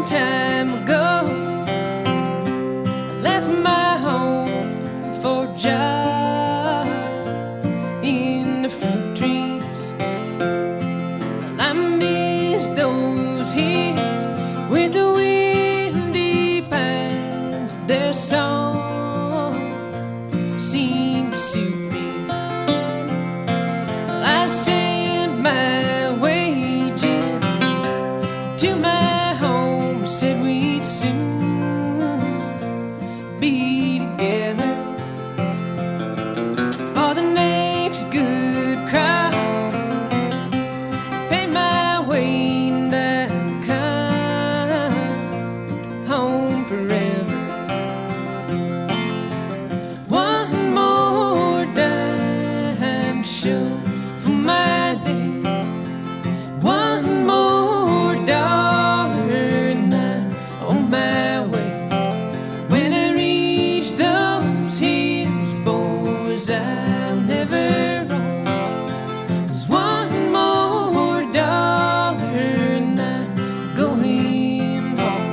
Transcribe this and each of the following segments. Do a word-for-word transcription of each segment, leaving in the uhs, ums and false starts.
time ago, I left my home for a job in the fruit trees. Well, I miss those hills with the windy pines. Their song seemed to suit me. Well, I sent my wages to my home, said we'd soon be together for the next good crop. Pay my way and I'd come home forever. One more dime show for my day, one more dollar and I'm on my way. When I reach those hills, boys, I'll never roam. 'Cause one more dollar and I'm going home.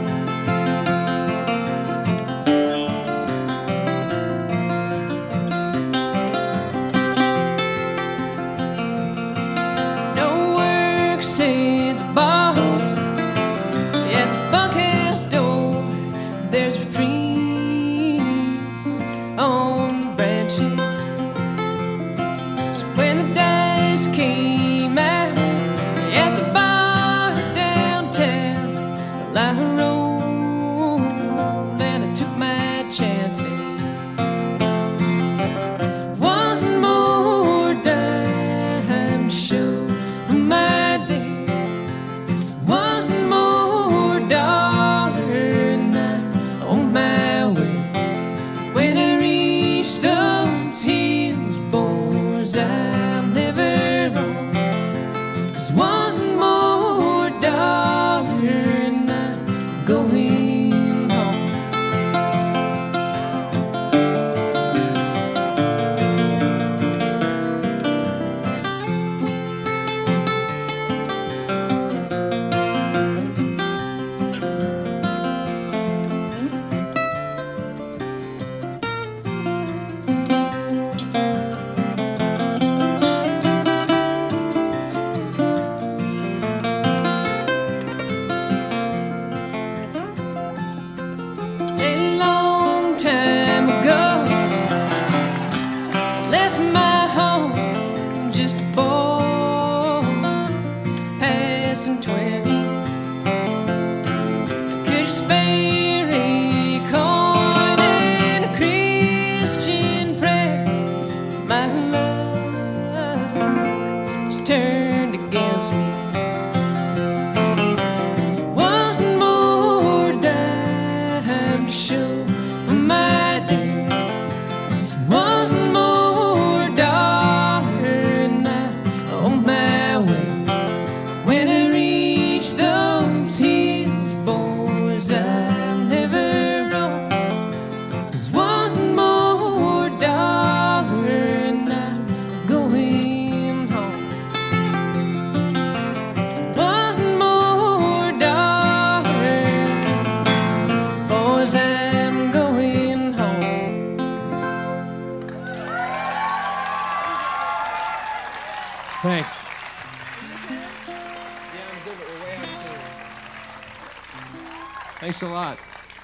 No work, said the boss. At the bunkhouse door, there's a freeze on the branches. So when the dice came out at the bar downtown, well, I rolled and I took my chances. One more dime show for my day, one more dollar and I'm on my way. When I reach those hills, boys, I'll never roam. 'Cause one more dollar and I'm going home. A long time ago, left my home just a boy passing twenty. Could you spare a coin and a Christian prayer? My love was turned against me. One more dime to show for my day, one more dollar and I'm on my way. When I reach those hills, boys, I'll never roam. 'Cause one more dollar and I'm going home. One more dollar, boys, I'm going home. Thanks. Thanks a lot.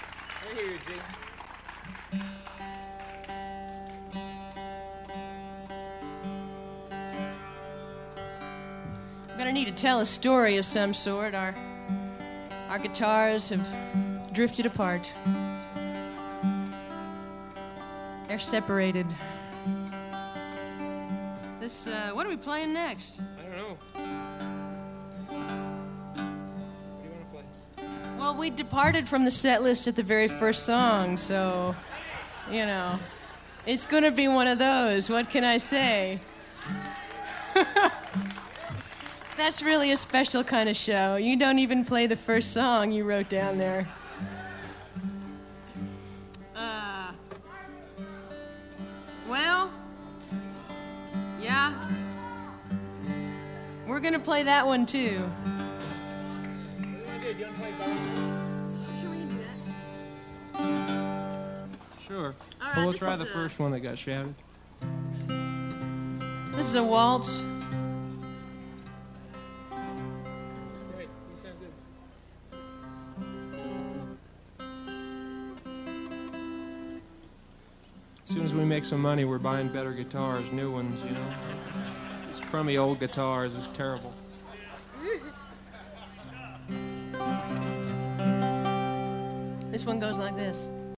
I'm gonna need to tell a story of some sort. Our our guitars have drifted apart. They're separated. This uh, what are we playing next? I don't know. What do you want to play? Well, we departed from the set list at the very first song, so you know, it's gonna be one of those. What can I say? That's really a special kind of show. You don't even play the first song you wrote down there. Uh, well, yeah. We're gonna play that one too. What do you want to do? Do you want to play Bob? Sure. All right, well, we'll this try is the a- first one that got shouted. This is a waltz. Great. You sound good. As soon as we make some money, we're buying better guitars, new ones, you know. These crummy old guitars is terrible. This one goes like this.